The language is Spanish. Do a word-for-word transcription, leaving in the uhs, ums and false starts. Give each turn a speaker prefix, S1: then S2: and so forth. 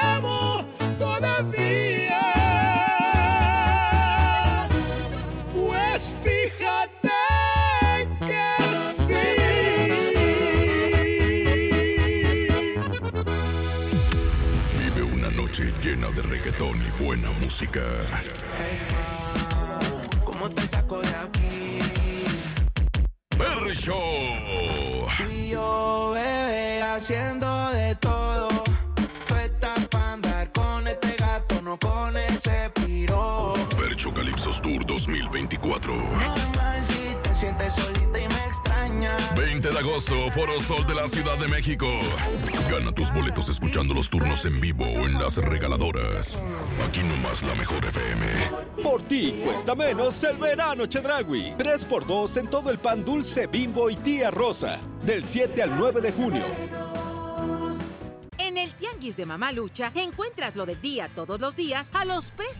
S1: amo todavía. Pues fíjate que sí.
S2: Vive una noche llena de reggaetón y buena música.
S3: Hey, ma, ¿cómo te saco de aquí?
S2: Perry Show.
S3: Y yo, bebé, haciendo de todo. Tú estás para andar con este gato, no con ese piro.
S2: Percho Calypsos Tour dos mil veinticuatro.
S3: Normal si te sientes solita y me extrañas.
S2: veinte de agosto, Foro Sol de la Ciudad de México. Gana tus boletos escuchando los turnos en vivo o en las regaladoras. Aquí nomás la mejor F M.
S4: Por ti cuesta menos el verano Chedraui. tres por dos en todo el pan dulce Bimbo y Tía Rosa. Del siete al nueve de junio.
S5: En el Tianguis de Mamalucha encuentras lo del día todos los días a los precios